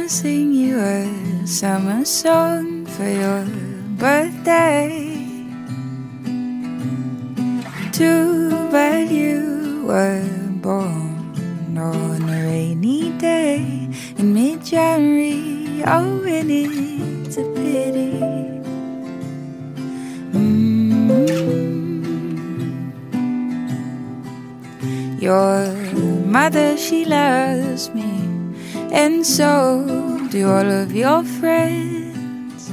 sing you a summer song for your birthday. Too bad you were born on a rainy day in mid-January. Oh, and it's a pity. Your mother, she loves me, and so do all of your friends.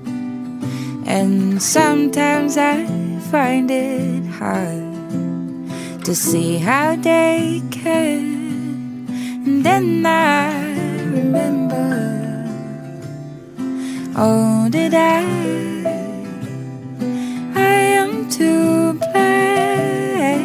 And sometimes I find it hard to see how they can. And then I remember, oh, did I am to blame.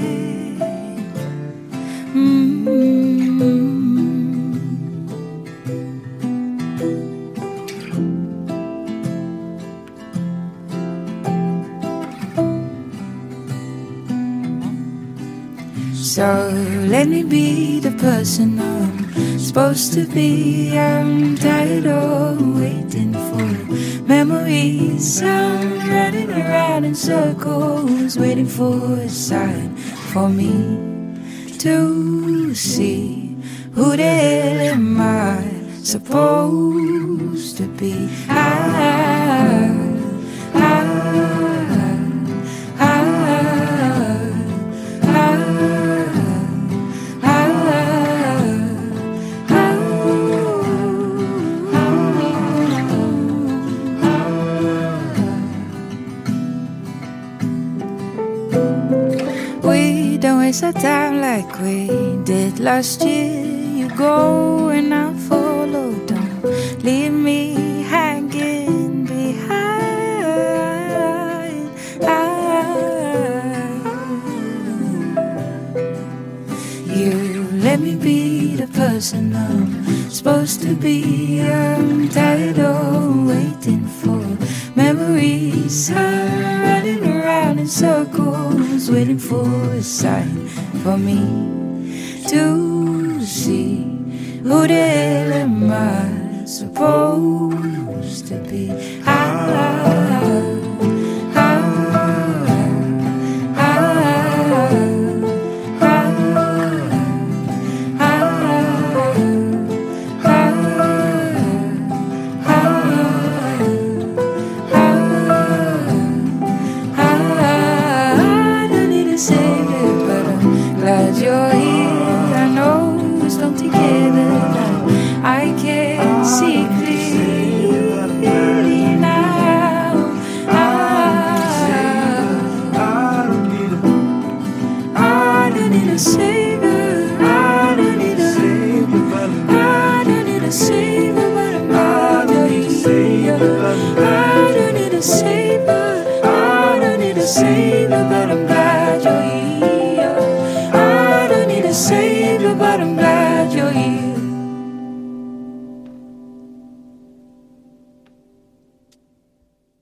So let me be the person I'm supposed to be. I'm tired of waiting for memories. I'm running around in circles, waiting for a sign for me to see. Who the hell am I supposed to be? We don't waste our time like we did last year. You go and I follow. Don't leave me hanging behind. You let me be the person I'm supposed to be. I'm tired of waiting for memories. I'm running around in circles, waiting for a sign for me to see. Who the hell am I supposed to be? Glad you're here. I know we're still together now. I can see clearly now. I don't need a savior. I don't need a savior, but I'm not your savior. I don't need a savior. I don't need a savior, but I'm